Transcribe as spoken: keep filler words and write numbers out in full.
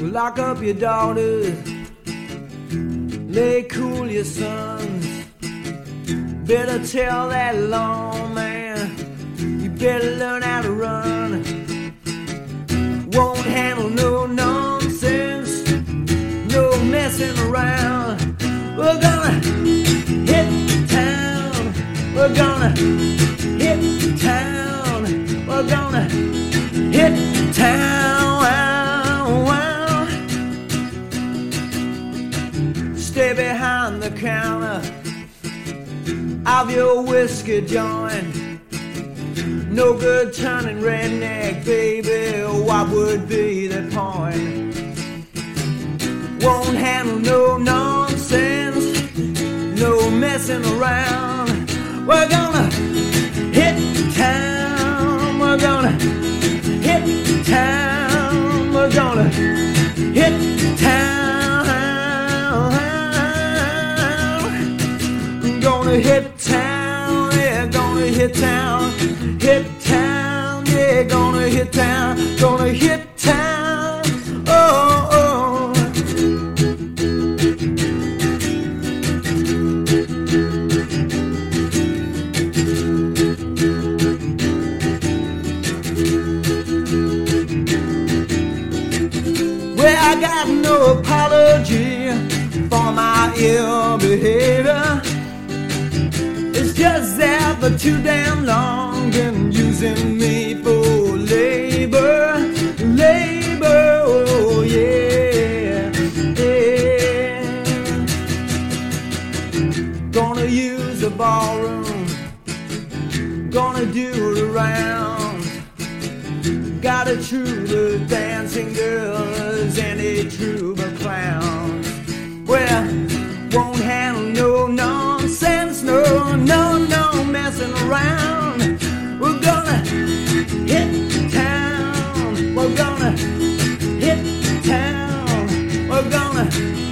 Lock up your daughters, lay cool your sons. Better tell that lawman, you better learn how to run. Won't handle no nonsense, no messing around. We're gonna hit town, we're gonna hit town, we're gonna hit town. Stay behind the counter of your whiskey joint. No good turning redneck, baby, what would be the point? Won't handle no nonsense, no messing around. We're gonna hit town, we're gonna hit town, we're gonna hit town. Gonna hit town, yeah, gonna hit town, hit town, yeah, gonna hit town, gonna hit town, oh, oh. Well, I got no apology for my ill behavior. It's just that for too damn long been using me for labor, labor, oh yeah, yeah. Gonna use the ballroom, gonna do the rounds. Got a troupe of dancing girls and a troupe of clowns. Well, won't handle no nonsense, no, no, no messing around. We're gonna hit town, we're gonna hit town, we're gonna